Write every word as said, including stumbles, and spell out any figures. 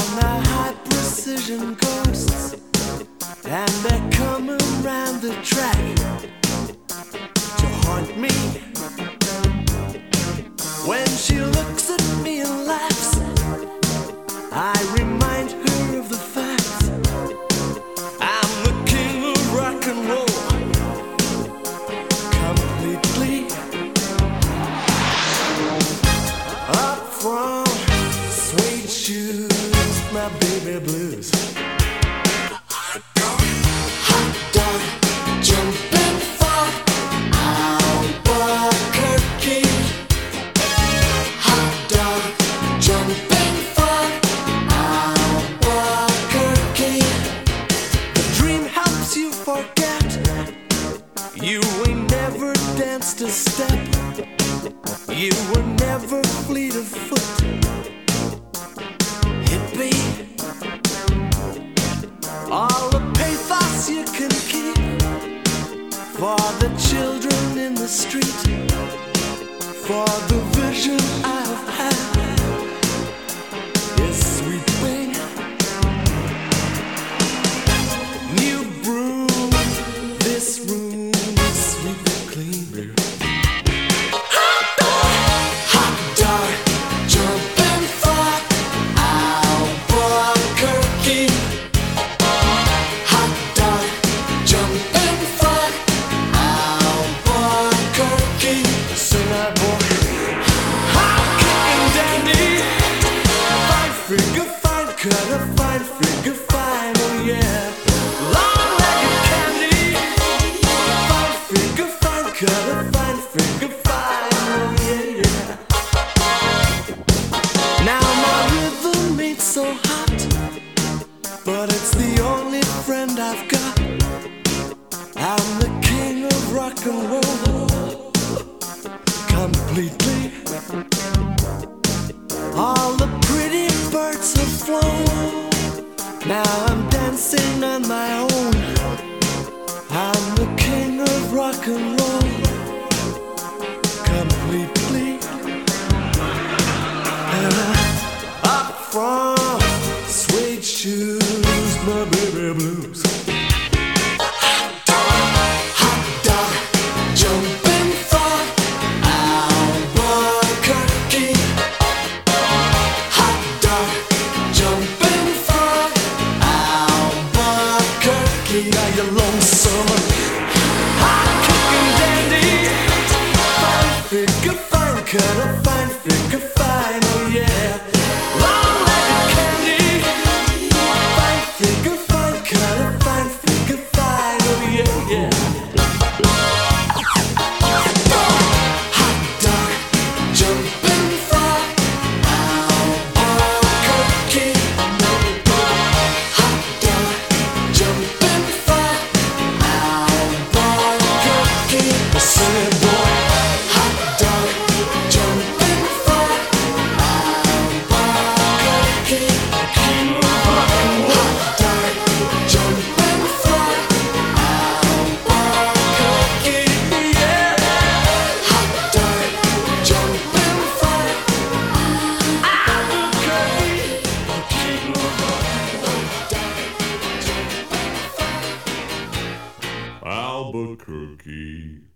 are now high precision ghosts, and they're coming round the track to haunt me. When she looks at me and laughs, I remind her of the fact I'm the king of rock and roll, completely. Up from suede shoes, my baby blues. Hot dog, jumping for Albuquerque. Hot dog, jumping for Albuquerque. The dream helps you forget you ain't never danced a step. You were never fleet of foot, hippie. All the pathos you can keep for the children in the street, for the vision I've had is sweeping. New broom, this room is sweeping clean. Figure fine, cut a fine, figure fine, oh yeah. Long-legged candy. Fine, figure fine, cut a fine, figure fine, oh yeah, yeah. Now my rhythm ain't so hot, but it's the only friend I've got. I'm the king of rock and roll, completely. All the pretty birds have flown, now I'm dancing on my own. I'm the king of rock and roll, completely. And up from suede shoes, my baby blues. Hot dog, jumping for Albuquerque. Now you're lonesome, hot kicking dandy. Fine figure fine, cut a fine figure fine, oh yeah. Long-legged candy. Fine figure fine, cut a fine figure fine, oh yeah, yeah. Hot dog, jumping for Albuquerque. Hot dog, jumping. Say boy, hot dog, jumping for Albuquerque. Hot dog, jumping for Albuquerque. Yeah. Hot dog, jumping for Albuquerque. Albuquerque.